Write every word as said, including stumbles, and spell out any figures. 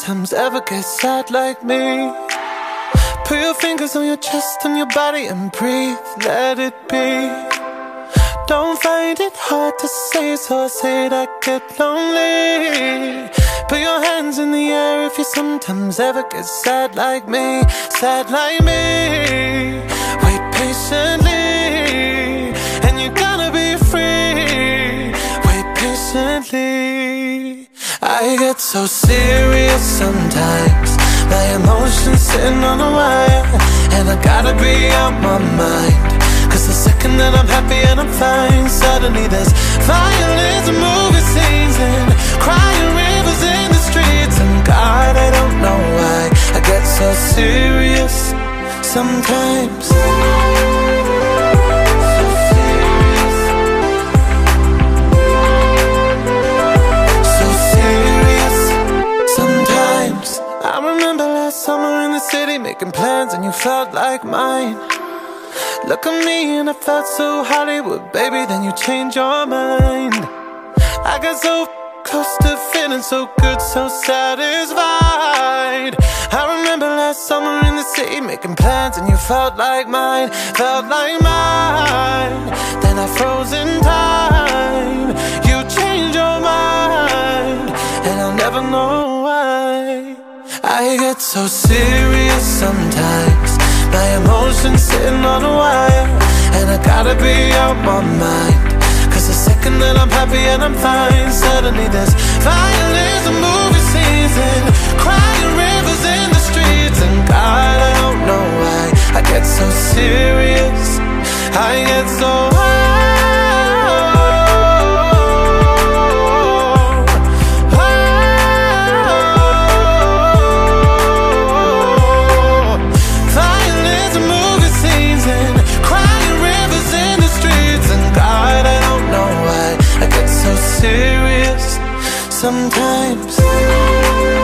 sometimes ever get sad like me. Put your fingers on your chest, on your body and breathe, let it be. Don't find it hard to say, so I say it, I get lonely. Put your hands in the air if you sometimes ever get sad like me, sad like me. Wait patiently, and you're gonna be free. Wait patiently. I get so serious sometimes, my emotions sitting on a wire, and I gotta be out my mind. Cause the second that I'm happy and I'm fine, suddenly there's violence and movie scenes and crying rivers in the streets. And God, I don't know why I get so serious sometimes. So serious sometimes. I remember last summer in the city making plans and you felt like mine. Look at me and I felt so Hollywood, baby, then you changed your mind. I got so close to feeling so good, so satisfied. I remember last summer in the city making plans and you felt like mine, felt like mine. Then I froze in time, you changed your mind, and I'll never know why. I get so serious sometimes, my emotions sitting on a wire, and I gotta be out my mind. Cause the second that I'm happy and I'm fine, suddenly there's violence and movie scenes and crying rivers in the streets. And God, I don't know why I get so serious, I get so high. Serious sometimes.